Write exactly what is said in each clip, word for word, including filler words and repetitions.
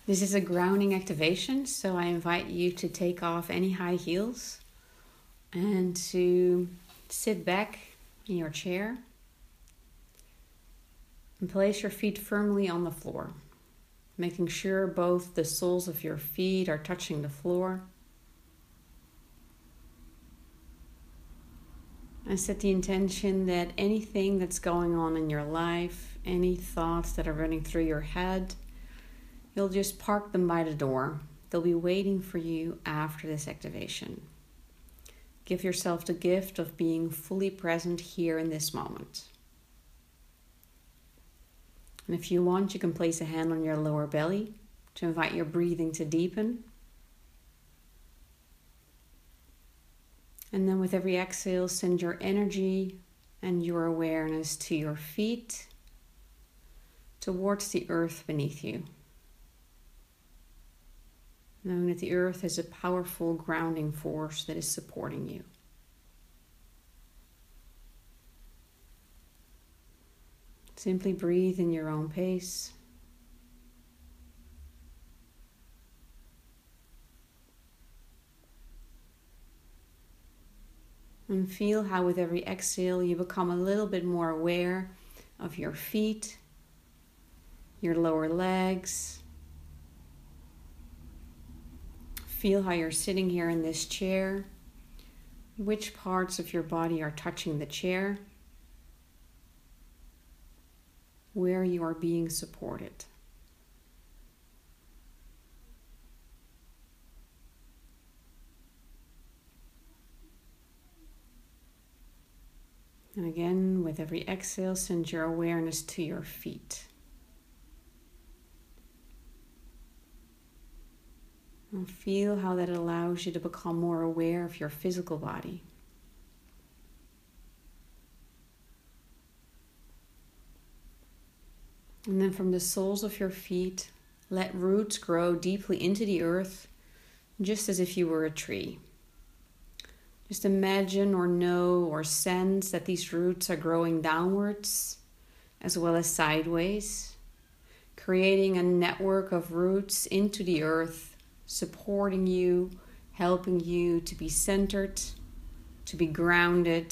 This is a grounding activation, so I invite you to take off any high heels and to sit back in your chair and place your feet firmly on the floor, making sure both the soles of your feet are touching the floor. And set the intention that anything that's going on in your life, any thoughts that are running through your head, you'll just park them by the door. They'll be waiting for you after this activation. Give yourself the gift of being fully present here in this moment. And if you want, you can place a hand on your lower belly to invite your breathing to deepen. And then with every exhale, send your energy and your awareness to your feet, towards the earth beneath you. Knowing that the earth is a powerful grounding force that is supporting you. Simply breathe in your own pace. And feel how with every exhale you become a little bit more aware of your feet, your lower legs. Feel how you're sitting here in this chair, which parts of your body are touching the chair, where you are being supported. And again, with every exhale, send your awareness to your feet. And feel how that allows you to become more aware of your physical body. And then from the soles of your feet, let roots grow deeply into the earth, just as if you were a tree. Just imagine or know or sense that these roots are growing downwards as well as sideways, creating a network of roots into the earth, supporting you, helping you to be centered, to be grounded.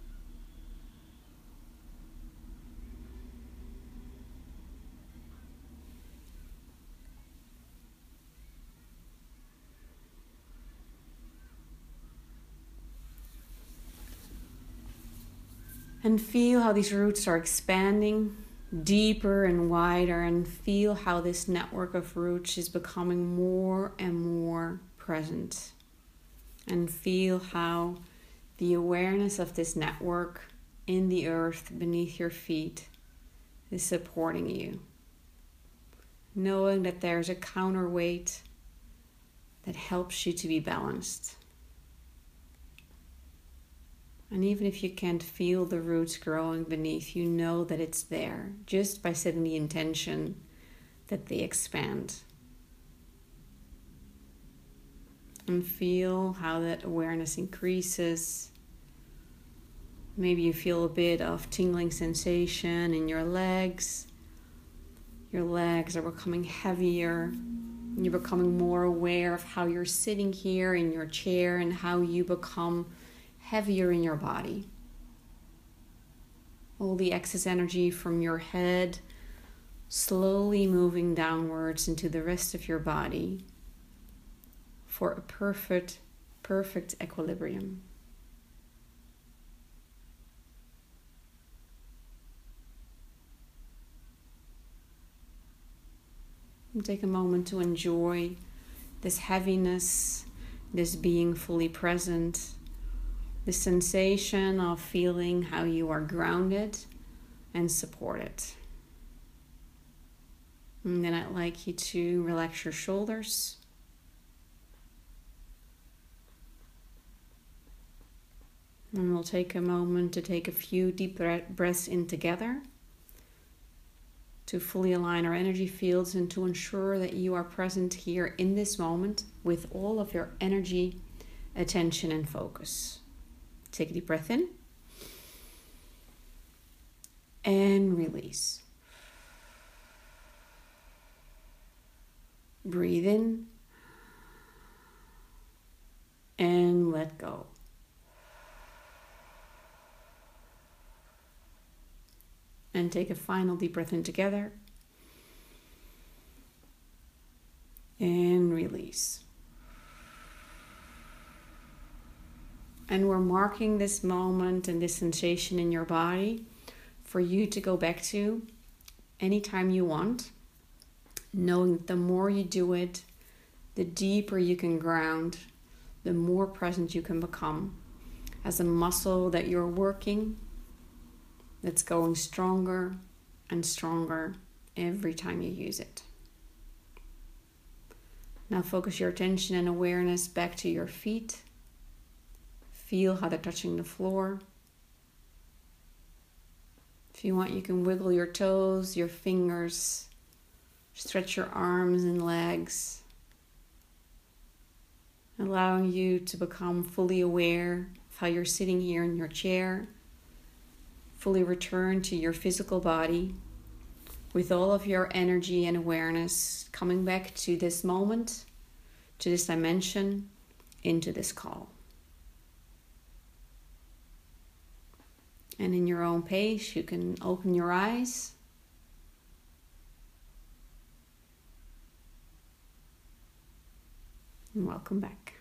And feel how these roots are expanding deeper and wider, and feel how this network of roots is becoming more and more present. And feel how the awareness of this network in the earth beneath your feet is supporting you. Knowing that there's a counterweight that helps you to be balanced. And even if you can't feel the roots growing beneath, you know that it's there just by setting the intention that they expand. And feel how that awareness increases. Maybe you feel a bit of tingling sensation in your legs. Your legs are becoming heavier. You're becoming more aware of how you're sitting here in your chair and how you become heavier in your body. All the excess energy from your head slowly moving downwards into the rest of your body for a perfect, perfect equilibrium. And take a moment to enjoy this heaviness, this being fully present, the sensation of feeling how you are grounded and supported. And then I'd like you to relax your shoulders. And we'll take a moment to take a few deep breaths in together to fully align our energy fields and to ensure that you are present here in this moment with all of your energy, attention, and focus. Take a deep breath in and release. Breathe in and let go. And take a final deep breath in together. And release. And we're marking this moment and this sensation in your body for you to go back to anytime you want, knowing that the more you do it, the deeper you can ground, the more present you can become as a muscle that you're working, that's going stronger and stronger every time you use it. Now focus your attention and awareness back to your feet. Feel how they're touching the floor. If you want, you can wiggle your toes, your fingers, stretch your arms and legs, allowing you to become fully aware of how you're sitting here in your chair, fully return to your physical body with all of your energy and awareness coming back to this moment, to this dimension, into this call. And in your own pace, you can open your eyes. And welcome back.